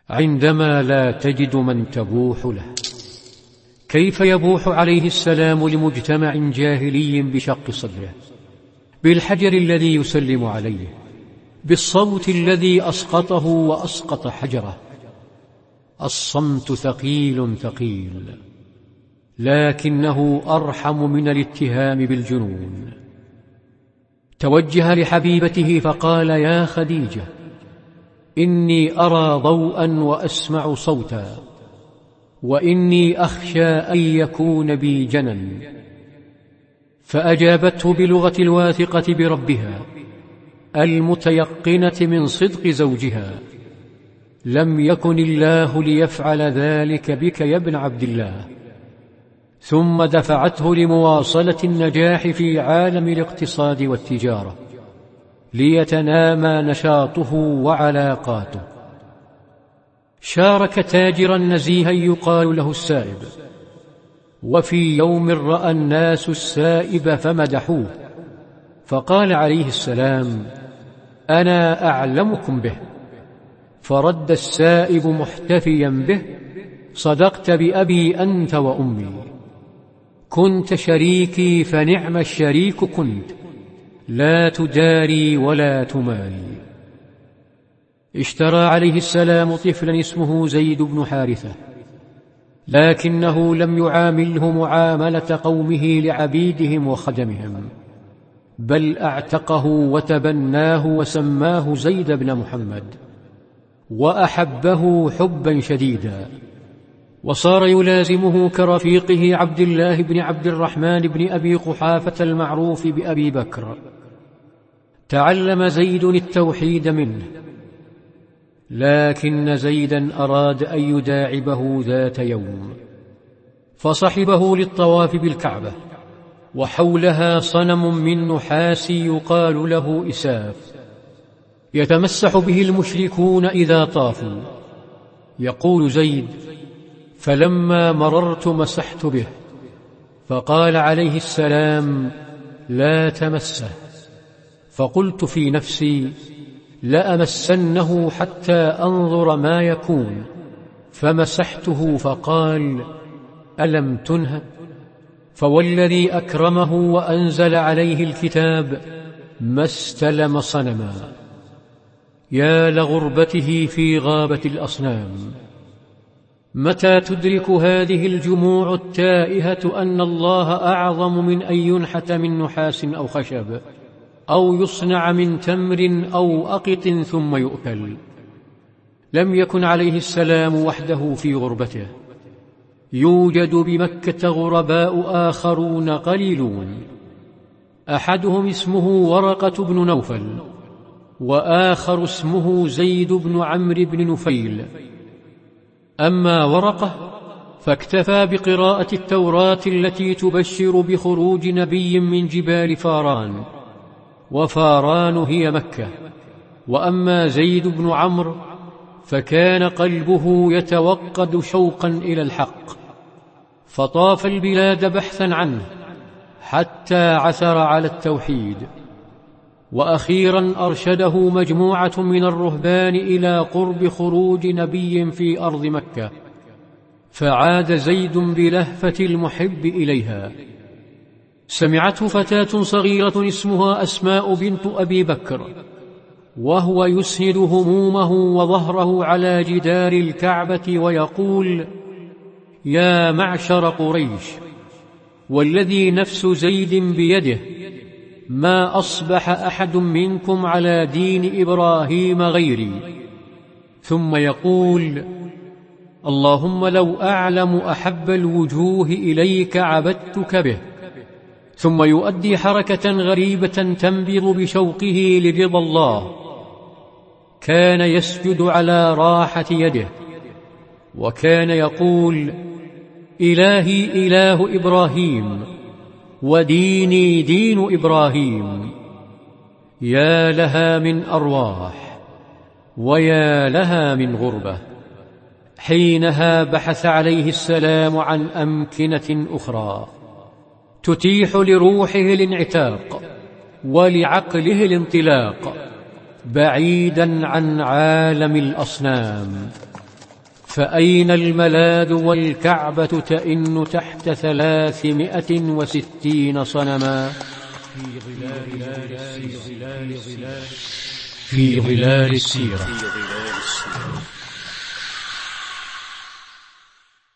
عندما لا تجد من تبوح له. كيف يبوح عليه السلام لمجتمع جاهلي بشق صدره، بالحجر الذي يسلم عليه، بالصوت الذي أسقطه وأسقط حجره؟ الصمت ثقيل ثقيل، لكنه أرحم من الاتهام بالجنون. توجه لحبيبته فقال: يا خديجة، إني أرى ضوءا وأسمع صوتا، وإني أخشى أن يكون بي جنن. فأجابته بلغة الواثقة بربها المتيقنة من صدق زوجها: لم يكن الله ليفعل ذلك بك يا ابن عبد الله. ثم دفعته لمواصلة النجاح في عالم الاقتصاد والتجارة، ليتنامى نشاطه وعلاقاته. شارك تاجرا نزيها يقال له السائب، وفي يوم رأى الناس السائب فمدحوه، فقال عليه السلام: أنا أعلمكم به. فرد السائب محتفيا به: صدقت بأبي أنت وأمي، كنت شريكي فنعم الشريك كنت، لا تداري ولا تماري. اشترى عليه السلام طفلا اسمه زيد بن حارثة، لكنه لم يعامله معاملة قومه لعبيدهم وخدمهم، بل اعتقه وتبناه وسماه زيد بن محمد، وأحبه حبا شديدا، وصار يلازمه كرفيقه عبد الله بن عبد الرحمن بن أبي قحافة المعروف بأبي بكر. تعلم زيد التوحيد منه، لكن زيدا أراد أن يداعبه ذات يوم، فصحبه للطواف بالكعبة، وحولها صنم من نحاس يقال له إساف، يتمسح به المشركون إذا طافوا. يقول زيد: فلما مررت مسحت به، فقال عليه السلام: لا تمسه. فقلت في نفسي: لأمسنه حتى أنظر ما يكون، فمسحته، فقال: ألم تنه؟ فوالذي أكرمه وأنزل عليه الكتاب ما استلم صنما. يا لغربته في غابة الأصنام. متى تدرك هذه الجموع التائهة أن الله أعظم من أن ينحت من نحاس أو خشب، أو يصنع من تمر أو أقط ثم يؤكل؟ لم يكن عليه السلام وحده في غربته، يوجد بمكة غرباء آخرون قليلون، أحدهم اسمه ورقة بن نوفل، وآخر اسمه زيد بن عمرو بن نفيل. أما ورقة فاكتفى بقراءة التوراة التي تبشر بخروج نبي من جبال فاران، وفاران هي مكة. وأما زيد بن عمرو فكان قلبه يتوقد شوقا إلى الحق، فطاف البلاد بحثا عنه حتى عثر على التوحيد. وأخيرا أرشده مجموعة من الرهبان إلى قرب خروج نبي في أرض مكة، فعاد زيد بلهفة المحب إليها. سمعته فتاة صغيرة اسمها أسماء بنت أبي بكر، وهو يسند همومه وظهره على جدار الكعبة ويقول: يا معشر قريش، والذي نفس زيد بيده، ما أصبح أحد منكم على دين إبراهيم غيري. ثم يقول: اللهم لو أعلم أحب الوجوه إليك عبدتك به. ثم يؤدي حركة غريبة تنبض بشوقه لرضا الله، كان يسجد على راحة يده، وكان يقول: إلهي إله إبراهيم، وديني دين إبراهيم. يا لها من أرواح، ويا لها من غربة. حينها بحث عليه السلام عن أمكنة أخرى تتيح لروحه الانعتاق ولعقله الانطلاق بعيدا عن عالم الأصنام. فأين الملاذ والكعبة تئن تحت 360 صنما في ظلال السيرة.